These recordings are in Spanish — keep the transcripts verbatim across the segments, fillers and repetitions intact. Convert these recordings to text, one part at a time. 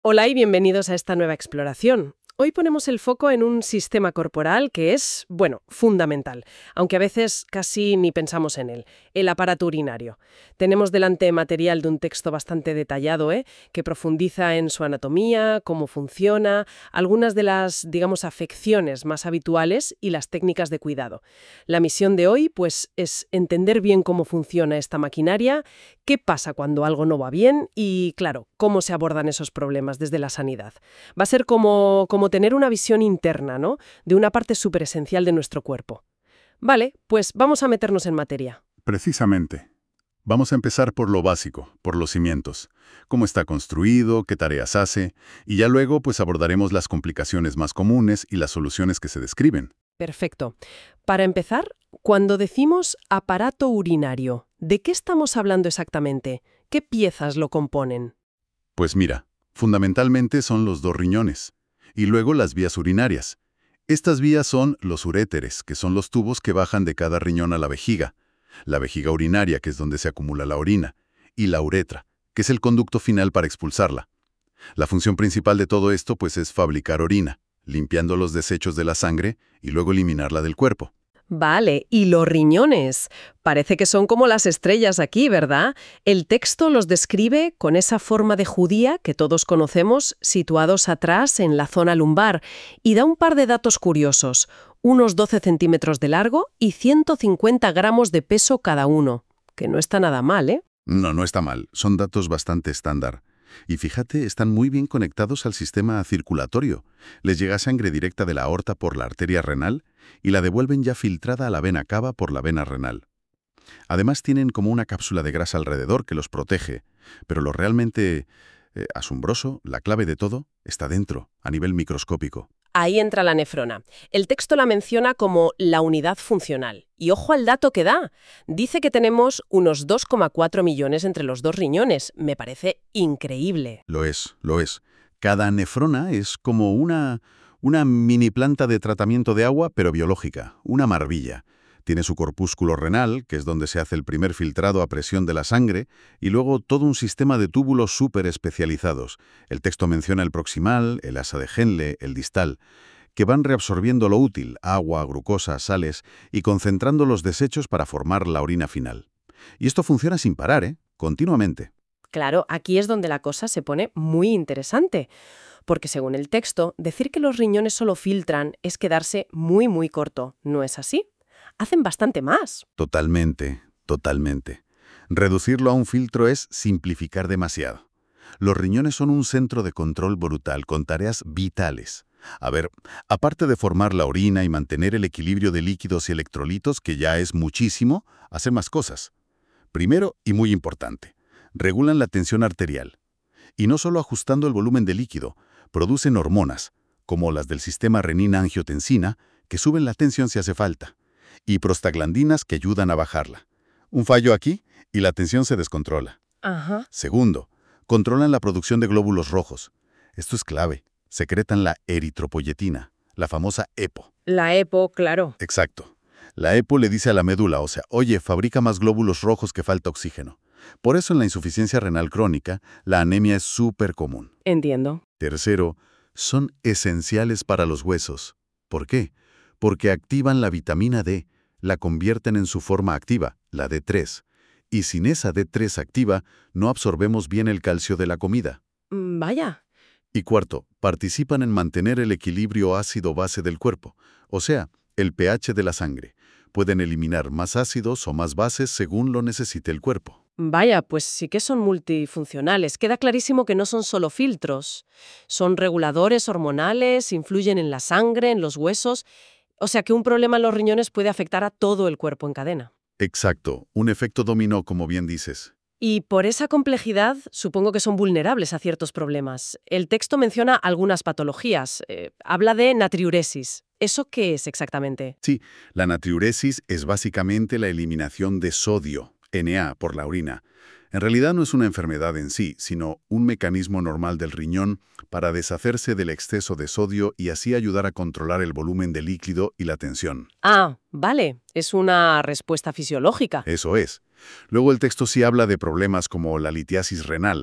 Hola y bienvenidos a esta nueva exploración. Hoy ponemos el foco en un sistema corporal que es, bueno, fundamental, aunque a veces casi ni pensamos en él, el aparato urinario. Tenemos delante material de un texto bastante detallado, ¿eh?, que profundiza en su anatomía, cómo funciona, algunas de las, digamos, afecciones más habituales y las técnicas de cuidado. La misión de hoy, pues, es entender bien cómo funciona esta maquinaria, qué pasa cuando algo no va bien y, claro, cómo se abordan esos problemas desde la sanidad. Va a ser como, como tener una visión interna, ¿no?, de una parte súper esencial de nuestro cuerpo. Vale, pues vamos a meternos en materia. Precisamente. Vamos a empezar por lo básico, por los cimientos. Cómo está construido, qué tareas hace, y ya luego pues abordaremos las complicaciones más comunes y las soluciones que se describen. Perfecto. Para empezar, cuando decimos aparato urinario, ¿de qué estamos hablando exactamente? ¿Qué piezas lo componen? Pues mira, fundamentalmente son los dos riñones, y luego las vías urinarias. Estas vías son los uréteres, que son los tubos que bajan de cada riñón a la vejiga, la vejiga urinaria, que es donde se acumula la orina, y la uretra, que es el conducto final para expulsarla. La función principal de todo esto pues es fabricar orina, limpiando los desechos de la sangre y luego eliminarla del cuerpo. Vale, y los riñones. Parece que son como las estrellas aquí, ¿verdad? El texto los describe con esa forma de judía que todos conocemos, situados atrás en la zona lumbar, y da un par de datos curiosos, unos doce centímetros de largo y ciento cincuenta gramos de peso cada uno, que no está nada mal, ¿eh? No, no está mal, son datos bastante estándar. Y fíjate, están muy bien conectados al sistema circulatorio. Les llega sangre directa de la aorta por la arteria renal y la devuelven ya filtrada a la vena cava por la vena renal. Además tienen como una cápsula de grasa alrededor que los protege, pero lo realmente eh, asombroso, la clave de todo, está dentro, a nivel microscópico. Ahí entra la nefrona. El texto la menciona como la unidad funcional. Y ojo al dato que da. Dice que tenemos unos dos coma cuatro millones entre los dos riñones. Me parece increíble. Lo es, lo es. Cada nefrona es como una, una mini planta de tratamiento de agua, pero biológica, una maravilla. Tiene su corpúsculo renal, que es donde se hace el primer filtrado a presión de la sangre, y luego todo un sistema de túbulos súper especializados. El texto menciona el proximal, el asa de Henle, el distal, que van reabsorbiendo lo útil, agua, glucosa, sales, y concentrando los desechos para formar la orina final. Y esto funciona sin parar, ¿eh? Continuamente. Claro, aquí es donde la cosa se pone muy interesante. Porque según el texto, decir que los riñones solo filtran es quedarse muy, muy corto. ¿No es así? Hacen bastante más. Totalmente, totalmente. Reducirlo a un filtro es simplificar demasiado. Los riñones son un centro de control brutal con tareas vitales. A ver, aparte de formar la orina y mantener el equilibrio de líquidos y electrolitos, que ya es muchísimo, hacen más cosas. Primero, y muy importante, regulan la tensión arterial. Y no solo ajustando el volumen de líquido, producen hormonas, como las del sistema renina-angiotensina, que suben la tensión si hace falta, y prostaglandinas que ayudan a bajarla. Un fallo aquí y la tensión se descontrola. Ajá. Segundo, controlan la producción de glóbulos rojos. Esto es clave. Secretan la eritropoyetina, la famosa EPO. La EPO, claro. Exacto. La EPO le dice a la médula ósea, oye, fabrica más glóbulos rojos que falta oxígeno. Por eso en la insuficiencia renal crónica, la anemia es súper común. Entiendo. Tercero, son esenciales para los huesos. ¿Por qué? Porque activan la vitamina D, la convierten en su forma activa, la D tres. Y sin esa D tres activa, no absorbemos bien el calcio de la comida. Mm, Vaya. Y cuarto, participan en mantener el equilibrio ácido-base del cuerpo, o sea, el pH de la sangre. Pueden eliminar más ácidos o más bases según lo necesite el cuerpo. Vaya, pues sí que son multifuncionales. Queda clarísimo que no son solo filtros. Son reguladores hormonales, influyen en la sangre, en los huesos. O sea que un problema en los riñones puede afectar a todo el cuerpo en cadena. Exacto, un efecto dominó, como bien dices. Y por esa complejidad, supongo que son vulnerables a ciertos problemas. El texto menciona algunas patologías. Eh, habla de natriuresis. ¿Eso qué es exactamente? Sí, la natriuresis es básicamente la eliminación de sodio, N A, por la orina. En realidad no es una enfermedad en sí, sino un mecanismo normal del riñón para deshacerse del exceso de sodio y así ayudar a controlar el volumen de líquido y la tensión. Ah, vale. Es una respuesta fisiológica. Eso es. Luego el texto sí habla de problemas como la litiasis renal.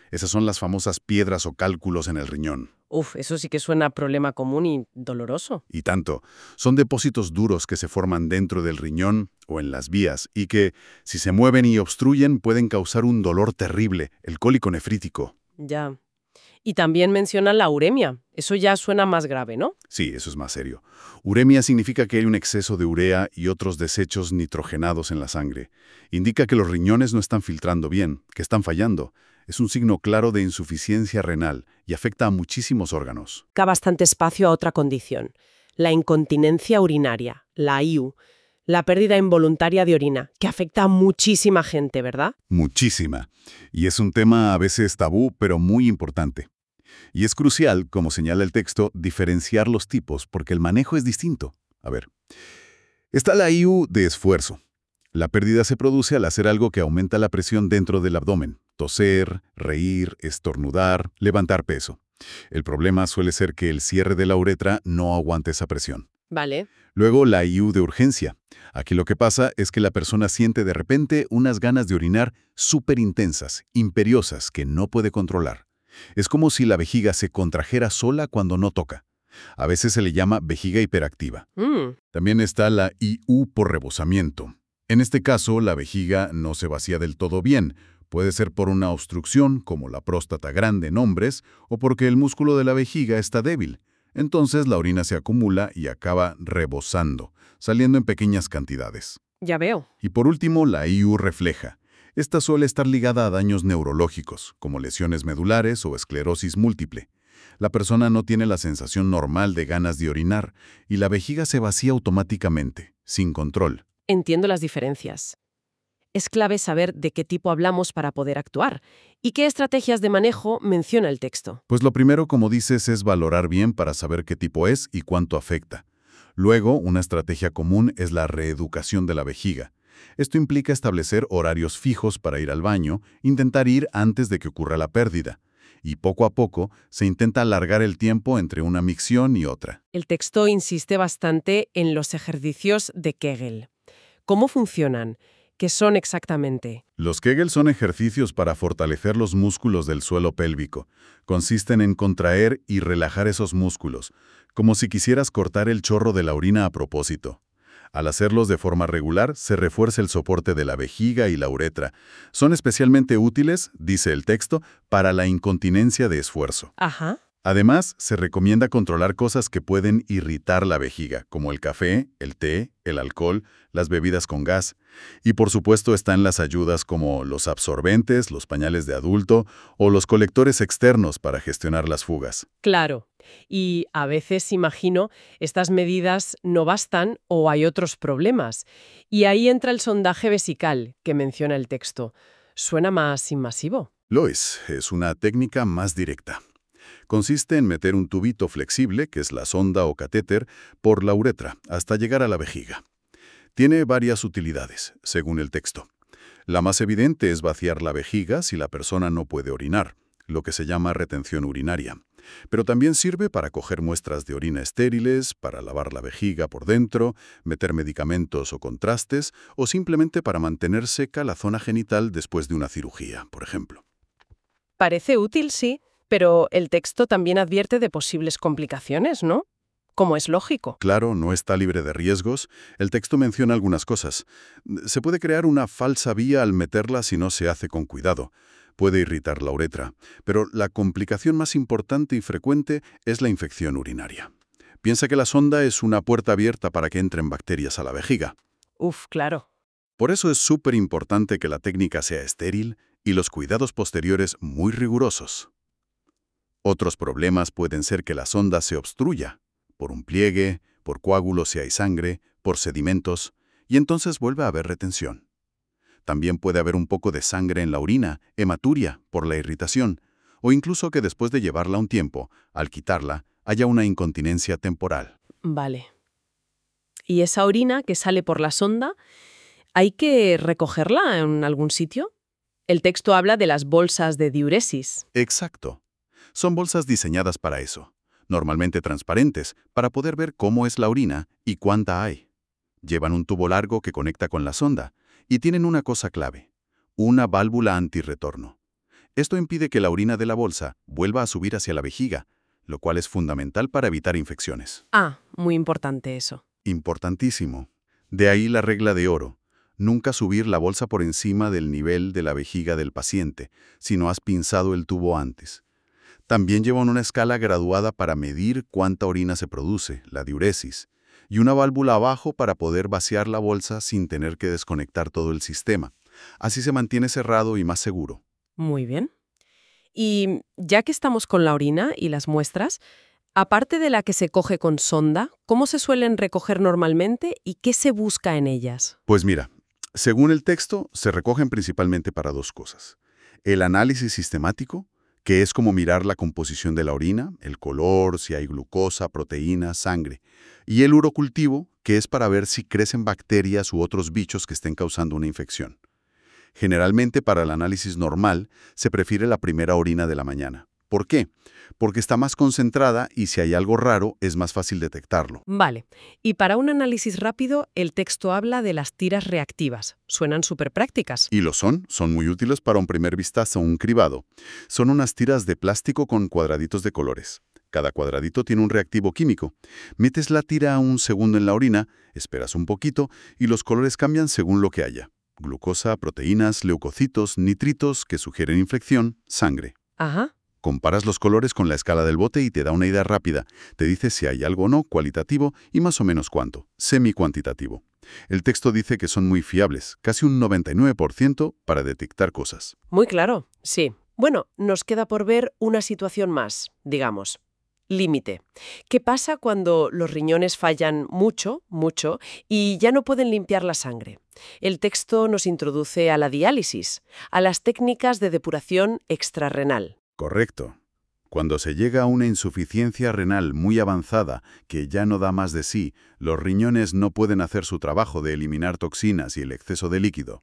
Esas son las famosas piedras o cálculos en el riñón. Uf, eso sí que suena a problema común y doloroso. Y tanto, son depósitos duros que se forman dentro del riñón o en las vías y que, si se mueven y obstruyen, pueden causar un dolor terrible, el cólico nefrítico. Ya. Y también mencionan la uremia. Eso ya suena más grave, ¿no? Sí, eso es más serio. Uremia significa que hay un exceso de urea y otros desechos nitrogenados en la sangre. Indica que los riñones no están filtrando bien, que están fallando. Es un signo claro de insuficiencia renal y afecta a muchísimos órganos. Da bastante espacio a otra condición, la incontinencia urinaria, la I U, la pérdida involuntaria de orina, que afecta a muchísima gente, ¿verdad? Muchísima. Y es un tema a veces tabú, pero muy importante. Y es crucial, como señala el texto, diferenciar los tipos, porque el manejo es distinto. A ver, está la I U de esfuerzo. La pérdida se produce al hacer algo que aumenta la presión dentro del abdomen. Toser, reír, estornudar, levantar peso. El problema suele ser que el cierre de la uretra no aguanta esa presión. Vale. Luego la I U de urgencia. Aquí lo que pasa es que la persona siente de repente unas ganas de orinar súper intensas, imperiosas, que no puede controlar. Es como si la vejiga se contrajera sola cuando no toca. A veces se le llama vejiga hiperactiva. Mm, También está la I U por rebosamiento. En este caso, la vejiga no se vacía del todo bien. Puede ser por una obstrucción, como la próstata grande en hombres, o porque el músculo de la vejiga está débil. Entonces la orina se acumula y acaba rebosando, saliendo en pequeñas cantidades. ya veo. Y por último, la I U refleja. Esta suele estar ligada a daños neurológicos, como lesiones medulares o esclerosis múltiple. La persona no tiene la sensación normal de ganas de orinar y la vejiga se vacía automáticamente, sin control. Entiendo las diferencias. Es clave saber de qué tipo hablamos para poder actuar y qué estrategias de manejo menciona el texto. Pues lo primero, como dices, es valorar bien para saber qué tipo es y cuánto afecta. Luego, una estrategia común es la reeducación de la vejiga. Esto implica establecer horarios fijos para ir al baño, intentar ir antes de que ocurra la pérdida. Y poco a poco se intenta alargar el tiempo entre una micción y otra. El texto insiste bastante en los ejercicios de Kegel. ¿Cómo funcionan? ¿Qué son exactamente? Los Kegel son ejercicios para fortalecer los músculos del suelo pélvico. Consisten en contraer y relajar esos músculos, como si quisieras cortar el chorro de la orina a propósito. Al hacerlos de forma regular, se refuerza el soporte de la vejiga y la uretra. Son especialmente útiles, dice el texto, para la incontinencia de esfuerzo. Ajá. Además, se recomienda controlar cosas que pueden irritar la vejiga, como el café, el té, el alcohol, las bebidas con gas. Y por supuesto están las ayudas como los absorbentes, los pañales de adulto o los colectores externos para gestionar las fugas. Claro. Y a veces, imagino, estas medidas no bastan o hay otros problemas. Y ahí entra el sondaje vesical que menciona el texto. Suena más invasivo. Lo es, es una técnica más directa. Consiste en meter un tubito flexible, que es la sonda o catéter, por la uretra hasta llegar a la vejiga. Tiene varias utilidades, según el texto. La más evidente es vaciar la vejiga si la persona no puede orinar, lo que se llama retención urinaria. Pero también sirve para coger muestras de orina estériles, para lavar la vejiga por dentro, meter medicamentos o contrastes, o simplemente para mantener seca la zona genital después de una cirugía, por ejemplo. Parece útil, sí, pero el texto también advierte de posibles complicaciones, ¿no? Como es lógico. Claro, no está libre de riesgos. El texto menciona algunas cosas. Se puede crear una falsa vía al meterla si no se hace con cuidado. Puede irritar la uretra, pero la complicación más importante y frecuente es la infección urinaria. Piensa que la sonda es una puerta abierta para que entren bacterias a la vejiga. Uf, claro. Por eso es súper importante que la técnica sea estéril y los cuidados posteriores muy rigurosos. Otros problemas pueden ser que la sonda se obstruya, por un pliegue, por coágulos si hay sangre, por sedimentos, y entonces vuelve a haber retención. También puede haber un poco de sangre en la orina, hematuria, por la irritación, o incluso que después de llevarla un tiempo, al quitarla, haya una incontinencia temporal. Vale. ¿Y esa orina que sale por la sonda, hay que recogerla en algún sitio? El texto habla de las bolsas de diuresis. Exacto. Son bolsas diseñadas para eso, normalmente transparentes, para poder ver cómo es la orina y cuánta hay. Llevan un tubo largo que conecta con la sonda y tienen una cosa clave, una válvula antirretorno. Esto impide que la orina de la bolsa vuelva a subir hacia la vejiga, lo cual es fundamental para evitar infecciones. Ah, muy importante eso. Importantísimo. De ahí la regla de oro. Nunca subir la bolsa por encima del nivel de la vejiga del paciente, si no has pinzado el tubo antes. También llevan una escala graduada para medir cuánta orina se produce, la diuresis, y una válvula abajo para poder vaciar la bolsa sin tener que desconectar todo el sistema. Así se mantiene cerrado y más seguro. Muy bien. Y ya que estamos con la orina y las muestras, aparte de la que se coge con sonda, ¿cómo se suelen recoger normalmente y qué se busca en ellas? Pues mira, según el texto, se recogen principalmente para dos cosas. El análisis sistemático, que es como mirar la composición de la orina, el color, si hay glucosa, proteínas, sangre. Y el urocultivo, que es para ver si crecen bacterias u otros bichos que estén causando una infección. Generalmente para el análisis normal se prefiere la primera orina de la mañana. ¿Por qué? Porque está más concentrada y si hay algo raro es más fácil detectarlo. Vale. Y para un análisis rápido, el texto habla de las tiras reactivas. Suenan súper prácticas. Y lo son, son muy útiles para un primer vistazo, un cribado. Son unas tiras de plástico con cuadraditos de colores. Cada cuadradito tiene un reactivo químico. Metes la tira un segundo en la orina, esperas un poquito y los colores cambian según lo que haya. Glucosa, proteínas, leucocitos, nitritos que sugieren infección, sangre. Ajá. Comparas los colores con la escala del bote y te da una idea rápida. Te dice si hay algo o no, cualitativo y más o menos cuánto, semi-cuantitativo. El texto dice que son muy fiables, casi un noventa y nueve por ciento para detectar cosas. Muy claro, sí. Bueno, nos queda por ver una situación más, digamos. Límite. ¿Qué pasa cuando los riñones fallan mucho, mucho, y ya no pueden limpiar la sangre? El texto nos introduce a la diálisis, a las técnicas de depuración extrarrenal. Correcto. Cuando se llega a una insuficiencia renal muy avanzada que ya no da más de sí, los riñones no pueden hacer su trabajo de eliminar toxinas y el exceso de líquido.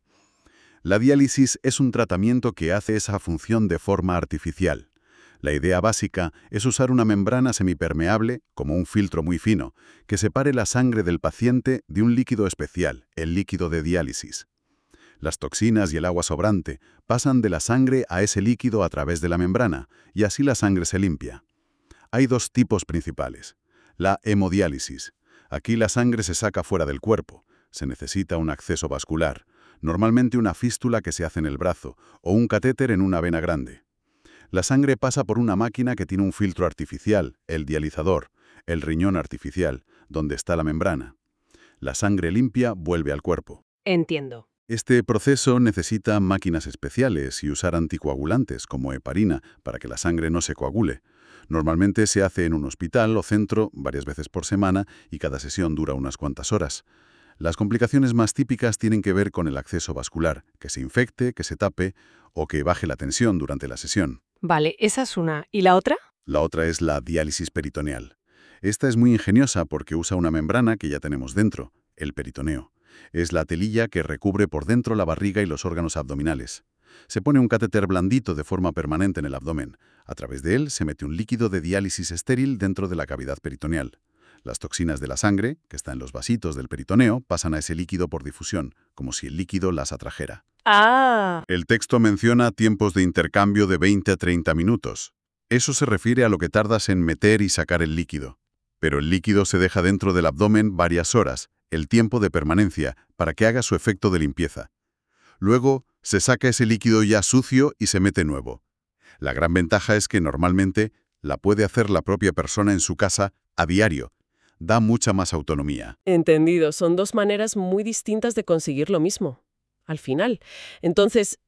La diálisis es un tratamiento que hace esa función de forma artificial. La idea básica es usar una membrana semipermeable, como un filtro muy fino, que separe la sangre del paciente de un líquido especial, el líquido de diálisis. Las toxinas y el agua sobrante pasan de la sangre a ese líquido a través de la membrana, y así la sangre se limpia. Hay dos tipos principales. La hemodiálisis. Aquí la sangre se saca fuera del cuerpo. Se necesita un acceso vascular, normalmente una fístula que se hace en el brazo, o un catéter en una vena grande. La sangre pasa por una máquina que tiene un filtro artificial, el dializador, el riñón artificial, donde está la membrana. La sangre limpia vuelve al cuerpo. Entiendo. Este proceso necesita máquinas especiales y usar anticoagulantes como heparina para que la sangre no se coagule. Normalmente se hace en un hospital o centro varias veces por semana y cada sesión dura unas cuantas horas. Las complicaciones más típicas tienen que ver con el acceso vascular, que se infecte, que se tape o que baje la tensión durante la sesión. Vale, esa es una. ¿Y la otra? La otra es la diálisis peritoneal. Esta es muy ingeniosa porque usa una membrana que ya tenemos dentro, el peritoneo. Es la telilla que recubre por dentro la barriga y los órganos abdominales. Se pone un catéter blandito de forma permanente en el abdomen. A través de él se mete un líquido de diálisis estéril dentro de la cavidad peritoneal. Las toxinas de la sangre, que está en los vasitos del peritoneo, pasan a ese líquido por difusión, como si el líquido las atrajera. Ah. El texto menciona tiempos de intercambio de veinte a treinta minutos. Eso se refiere a lo que tardas en meter y sacar el líquido. Pero el líquido se deja dentro del abdomen varias horas, el tiempo de permanencia, para que haga su efecto de limpieza. Luego, se saca ese líquido ya sucio y se mete nuevo. La gran ventaja es que normalmente la puede hacer la propia persona en su casa a diario. Da mucha más autonomía. Entendido. Son dos maneras muy distintas de conseguir lo mismo, al final. Entonces,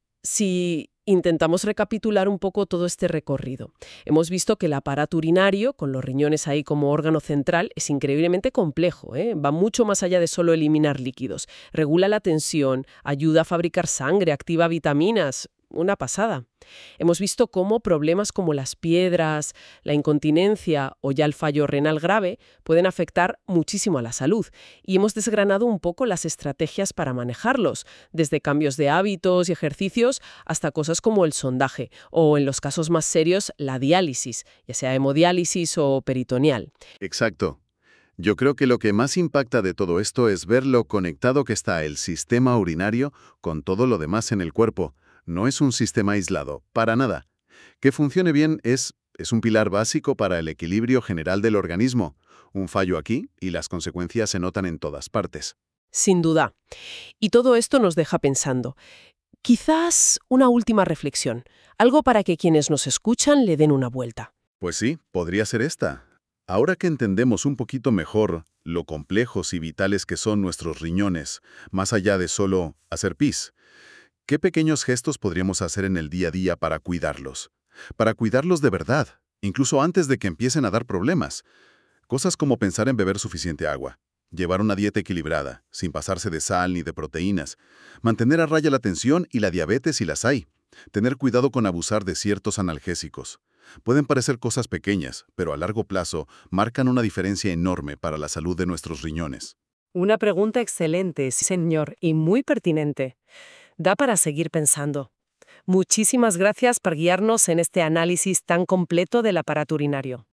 si intentamos recapitular un poco todo este recorrido, hemos visto que el aparato urinario, con los riñones ahí como órgano central, es increíblemente complejo, ¿eh? Va mucho más allá de solo eliminar líquidos. Regula la tensión, ayuda a fabricar sangre, activa vitaminas. Una pasada. Hemos visto cómo problemas como las piedras, la incontinencia o ya el fallo renal grave pueden afectar muchísimo a la salud, y hemos desgranado un poco las estrategias para manejarlos, desde cambios de hábitos y ejercicios hasta cosas como el sondaje o, en los casos más serios, la diálisis, ya sea hemodiálisis o peritoneal. Exacto. Yo creo que lo que más impacta de todo esto es ver lo conectado que está el sistema urinario con todo lo demás en el cuerpo. No es un sistema aislado, para nada. Que funcione bien es, es un pilar básico para el equilibrio general del organismo. Un fallo aquí y las consecuencias se notan en todas partes. Sin duda. Y todo esto nos deja pensando. Quizás una última reflexión, algo para que quienes nos escuchan le den una vuelta. Pues sí, podría ser esta. Ahora que entendemos un poquito mejor lo complejos y vitales que son nuestros riñones, más allá de solo hacer pis, ¿qué pequeños gestos podríamos hacer en el día a día para cuidarlos? Para cuidarlos de verdad, incluso antes de que empiecen a dar problemas. Cosas como pensar en beber suficiente agua, llevar una dieta equilibrada, sin pasarse de sal ni de proteínas, mantener a raya la tensión y la diabetes si las hay, tener cuidado con abusar de ciertos analgésicos. Pueden parecer cosas pequeñas, pero a largo plazo marcan una diferencia enorme para la salud de nuestros riñones. Una pregunta excelente, sí, señor, y muy pertinente. Da para seguir pensando. Muchísimas gracias por guiarnos en este análisis tan completo del aparato urinario.